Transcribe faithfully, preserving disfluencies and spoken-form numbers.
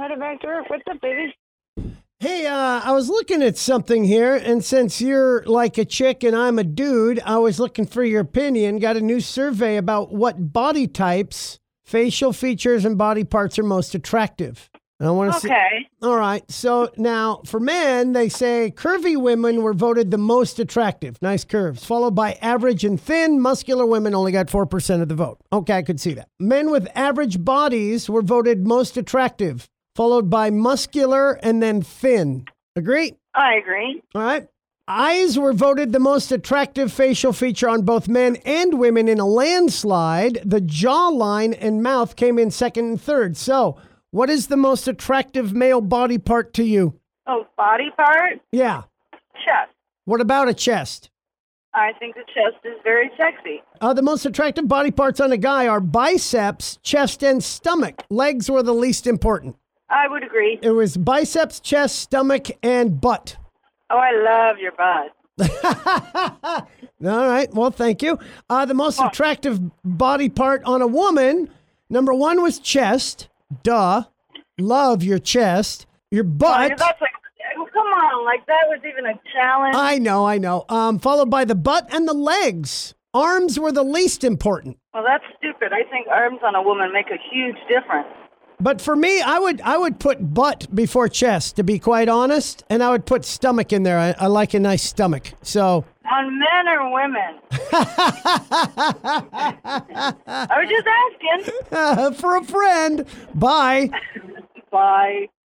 headed back to work. What's up, baby? Hey, uh, I was looking at something here, and since you're like a chick and I'm a dude, I was looking for your opinion. Got a new survey about what body types, facial features, and body parts are most attractive. And I want to see. Okay. All right. So now for men, they say curvy women were voted the most attractive. Nice curves. Followed by average and thin. Muscular women only got four percent of the vote. Okay, I could see that. Men with average bodies were voted most attractive, followed by muscular and then thin. Agree? I agree. All right. Eyes were voted the most attractive facial feature on both men and women in a landslide. The jawline and mouth came in second and third. So, what is the most attractive male body part to you? Oh, body part? Yeah. Chest. What about a chest? I think the chest is very sexy. Uh, the most attractive body parts on a guy are biceps, chest, and stomach. Legs were the least important. I would agree. It was biceps, chest, stomach, and butt. Oh, I love your butt. All right. Well, thank you. Uh, the most attractive body part on a woman, number one was chest. Duh. Love your chest. Your butt. Oh, that's like, come on, like that was even a challenge. I know, I know. Um, followed by the butt and the legs. Arms were the least important. Well, that's stupid. I think arms on a woman make a huge difference. But for me, I would I would put butt before chest, to be quite honest, and I would put stomach in there. I, I like a nice stomach. So on men or women? I was just asking. Uh, for a friend. Bye. Bye.